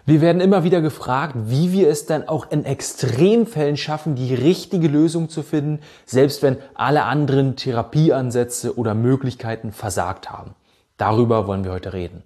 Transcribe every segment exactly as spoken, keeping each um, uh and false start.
Wir werden immer wieder gefragt, wie wir es dann auch in Extremfällen schaffen, die richtige Lösung zu finden, selbst wenn alle anderen Therapieansätze oder Möglichkeiten versagt haben. Darüber wollen wir heute reden.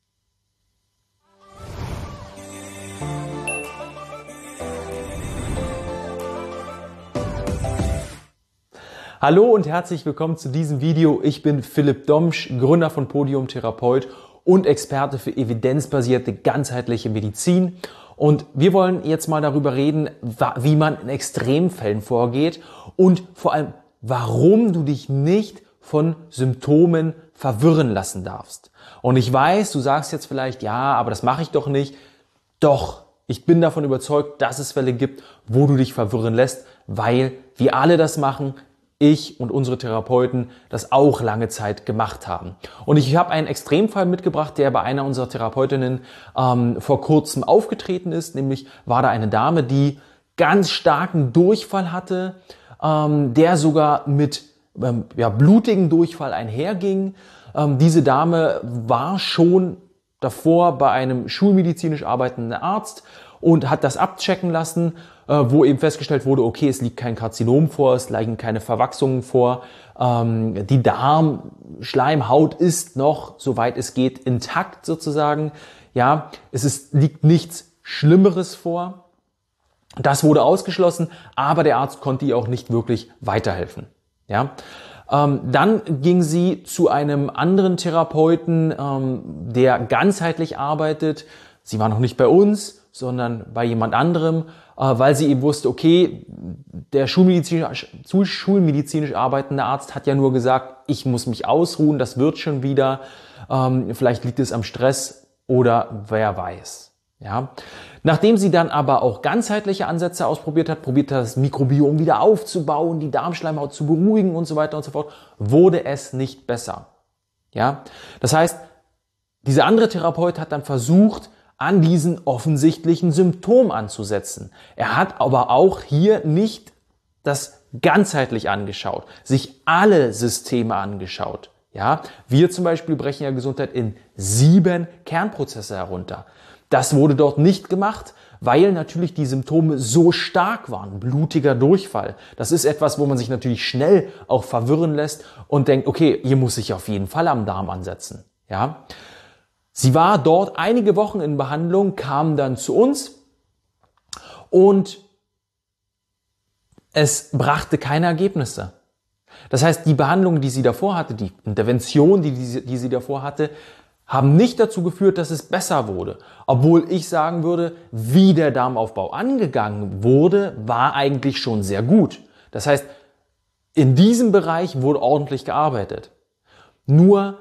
Hallo und herzlich willkommen zu diesem Video. Ich bin Philipp Domsch, Gründer von Podium Therapeut und Experte für evidenzbasierte ganzheitliche Medizin. Und wir wollen jetzt mal darüber reden, wie man in Extremfällen vorgeht und vor allem, warum du dich nicht von Symptomen verwirren lassen darfst. Und ich weiß, du sagst jetzt vielleicht, ja, aber das mache ich doch nicht. Doch, ich bin davon überzeugt, dass es Fälle gibt, wo du dich verwirren lässt, weil wir alle das machen. Ich und unsere Therapeuten das auch lange Zeit gemacht haben. Und ich habe einen Extremfall mitgebracht, der bei einer unserer Therapeutinnen ähm, vor kurzem aufgetreten ist. Nämlich war da eine Dame, die ganz starken Durchfall hatte, ähm, der sogar mit ähm, ja, blutigen Durchfall einherging. Ähm, diese Dame war schon davor bei einem schulmedizinisch arbeitenden Arzt und hat das abchecken lassen, wo eben festgestellt wurde, okay, es liegt kein Karzinom vor, es liegen keine Verwachsungen vor, ähm, die Darmschleimhaut ist noch, soweit es geht, intakt sozusagen. Ja, es ist, liegt nichts Schlimmeres vor. Das wurde ausgeschlossen, aber der Arzt konnte ihr auch nicht wirklich weiterhelfen. Ja. Ähm, dann ging sie zu einem anderen Therapeuten, ähm, der ganzheitlich arbeitet. Sie war noch nicht bei uns, sondern bei jemand anderem, äh, weil sie eben wusste, okay, der schulmedizinisch, schulmedizinisch arbeitende Arzt hat ja nur gesagt, ich muss mich ausruhen, das wird schon wieder, ähm, vielleicht liegt es am Stress oder wer weiß. Ja. Nachdem sie dann aber auch ganzheitliche Ansätze ausprobiert hat, probiert hat, das Mikrobiom wieder aufzubauen, die Darmschleimhaut zu beruhigen und so weiter und so fort, wurde es nicht besser. Ja. Das heißt, dieser andere Therapeut hat dann versucht, an diesen offensichtlichen Symptom anzusetzen. Er hat aber auch hier nicht das ganzheitlich angeschaut, sich alle Systeme angeschaut. Ja, wir zum Beispiel brechen ja Gesundheit in sieben Kernprozesse herunter. Das wurde dort nicht gemacht, weil natürlich die Symptome so stark waren. Blutiger Durchfall. Das ist etwas, wo man sich natürlich schnell auch verwirren lässt und denkt, okay, hier muss ich auf jeden Fall am Darm ansetzen. Ja. Sie war dort einige Wochen in Behandlung, kam dann zu uns und es brachte keine Ergebnisse. Das heißt, die Behandlung, die sie davor hatte, die Intervention, die, die, die sie davor hatte, haben nicht dazu geführt, dass es besser wurde. Obwohl ich sagen würde, wie der Darmaufbau angegangen wurde, war eigentlich schon sehr gut. Das heißt, in diesem Bereich wurde ordentlich gearbeitet. Nur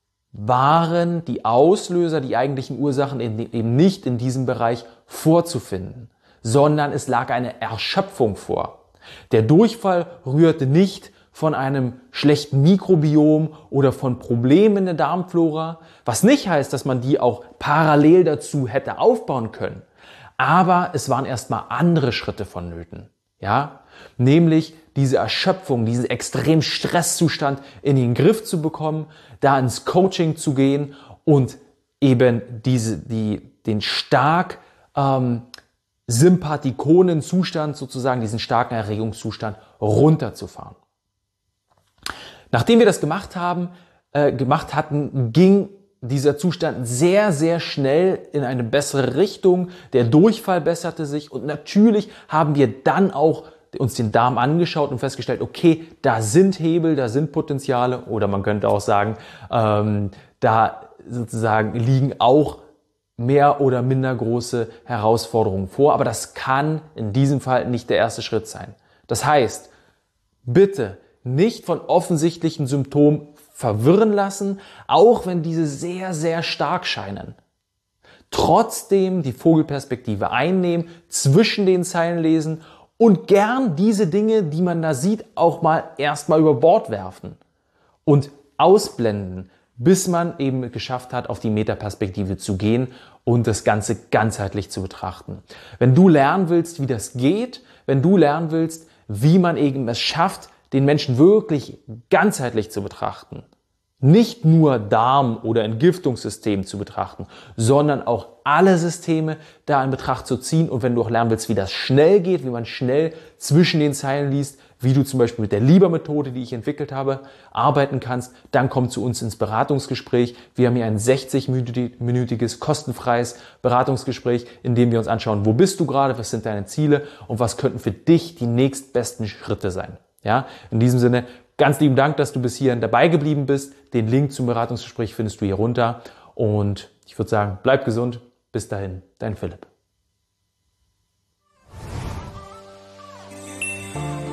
waren die Auslöser, die eigentlichen Ursachen eben nicht in diesem Bereich vorzufinden, sondern es lag eine Erschöpfung vor. Der Durchfall rührte nicht von einem schlechten Mikrobiom oder von Problemen in der Darmflora, was nicht heißt, dass man die auch parallel dazu hätte aufbauen können. Aber es waren erstmal andere Schritte vonnöten, ja, nämlich diese Erschöpfung, diesen extremen Stresszustand in den Griff zu bekommen, da ins Coaching zu gehen und eben diese, die, den stark ähm, sympathikonen Zustand, sozusagen diesen starken Erregungszustand runterzufahren. Nachdem wir das gemacht haben, äh, gemacht hatten, ging dieser Zustand sehr, sehr schnell in eine bessere Richtung. Der Durchfall besserte sich und natürlich haben wir dann auch uns den Darm angeschaut und festgestellt, okay, da sind Hebel, da sind Potenziale oder man könnte auch sagen, ähm, da sozusagen liegen auch mehr oder minder große Herausforderungen vor, aber das kann in diesem Fall nicht der erste Schritt sein. Das heißt, bitte nicht von offensichtlichen Symptomen verwirren lassen, auch wenn diese sehr, sehr stark scheinen. Trotzdem die Vogelperspektive einnehmen, zwischen den Zeilen lesen und gern diese Dinge, die man da sieht, auch mal erstmal über Bord werfen und ausblenden, bis man eben geschafft hat, auf die Metaperspektive zu gehen und das Ganze ganzheitlich zu betrachten. Wenn du lernen willst, wie das geht, wenn du lernen willst, wie man eben es schafft, den Menschen wirklich ganzheitlich zu betrachten, nicht nur Darm- oder Entgiftungssystem zu betrachten, sondern auch alle Systeme da in Betracht zu ziehen. Und wenn du auch lernen willst, wie das schnell geht, wie man schnell zwischen den Zeilen liest, wie du zum Beispiel mit der Lieber-Methode, die ich entwickelt habe, arbeiten kannst, dann komm zu uns ins Beratungsgespräch. Wir haben hier ein sechzig-minütiges kostenfreies Beratungsgespräch, in dem wir uns anschauen, wo bist du gerade, was sind deine Ziele und was könnten für dich die nächstbesten Schritte sein. Ja, in diesem Sinne, ganz lieben Dank, dass du bis hierhin dabei geblieben bist. Den Link zum Beratungsgespräch findest du hier runter. Und ich würde sagen, bleib gesund. Bis dahin, dein Philipp.